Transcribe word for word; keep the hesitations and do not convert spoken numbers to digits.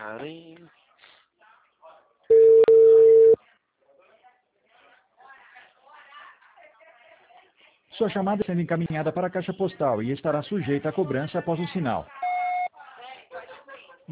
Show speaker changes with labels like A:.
A: carinho.
B: Sua chamada está sendo encaminhada para a caixa postal e estará sujeita a cobrança após o sinal.